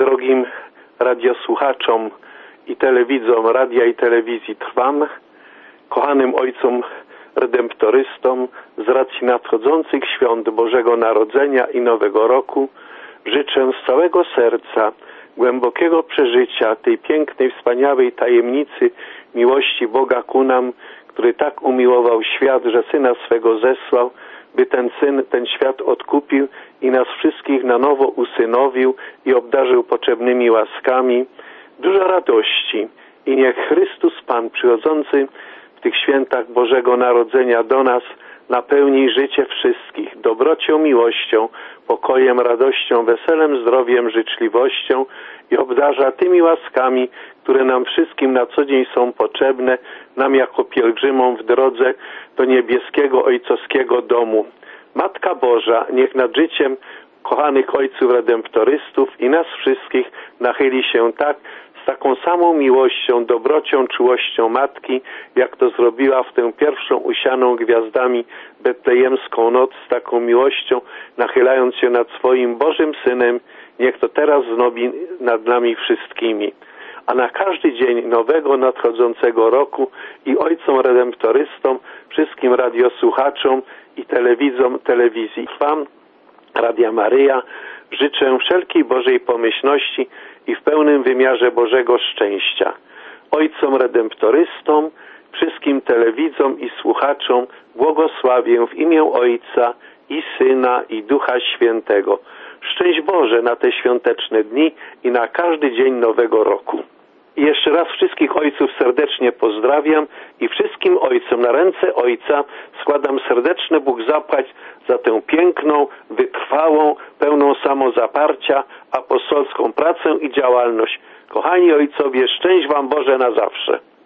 drogim radiosłuchaczom i telewidzom radia i telewizji Trwam, kochanym ojcom redemptorystom z racji nadchodzących świąt Bożego Narodzenia i Nowego Roku życzę z całego serca głębokiego przeżycia tej pięknej, wspaniałej tajemnicy miłości Boga ku nam, który tak umiłował świat, że Syna swego zesłał, by ten Syn ten świat odkupił i nas wszystkich na nowo usynowił i obdarzył potrzebnymi łaskami. Dużo radości i niech Chrystus Pan przychodzący w tych świętach Bożego Narodzenia do nas napełni życie wszystkich dobrocią, miłością, pokojem, radością, weselem, zdrowiem, życzliwością i obdarza tymi łaskami, które nam wszystkim na co dzień są potrzebne, nam jako pielgrzymom w drodze do niebieskiego ojcowskiego domu. Matka Boża niech nad życiem kochanych ojców redemptorystów i nas wszystkich nachyli się tak, z taką samą miłością, dobrocią, czułością Matki, jak to zrobiła w tę pierwszą usianą gwiazdami betlejemską noc, z taką miłością, nachylając się nad swoim Bożym Synem, niech to teraz znowi nad nami wszystkimi. A na każdy dzień nowego, nadchodzącego roku i ojcom redemptorystom, wszystkim radiosłuchaczom i telewidzom telewizji Trwam, Radia Maryja, życzę wszelkiej Bożej pomyślności i w pełnym wymiarze Bożego szczęścia. Ojcom redemptorystom, wszystkim telewidzom i słuchaczom błogosławię w imię Ojca i Syna i Ducha Świętego. Szczęść Boże na te świąteczne dni i na każdy dzień nowego roku. I jeszcze raz wszystkich ojców serdecznie pozdrawiam i wszystkim ojcom na ręce Ojca składam serdeczne Bóg zapłać za tę piękną, wytrwałą, pełną samozaparcia apostolską pracę i działalność. Kochani ojcowie, szczęść Wam Boże na zawsze.